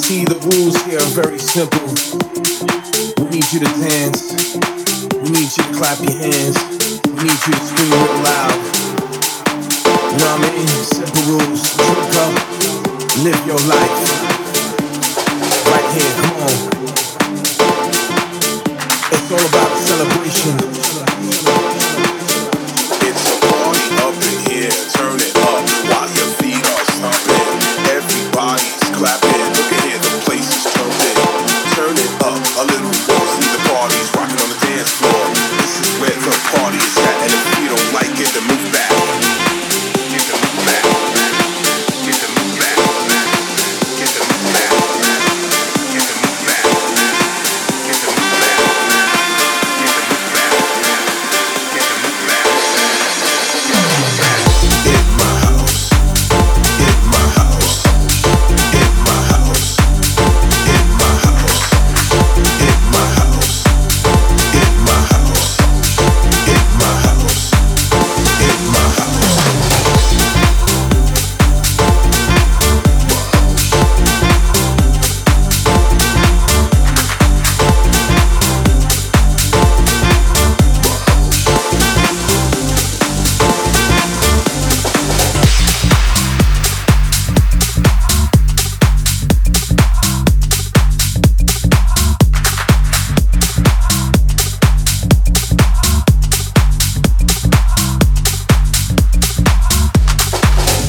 See, the rules here are very simple. We need you to dance. We need you to clap your hands. We need you to scream real loud. You know what I mean? Simple rules. Drink up, live your life. Right here, come on. It's all about celebration.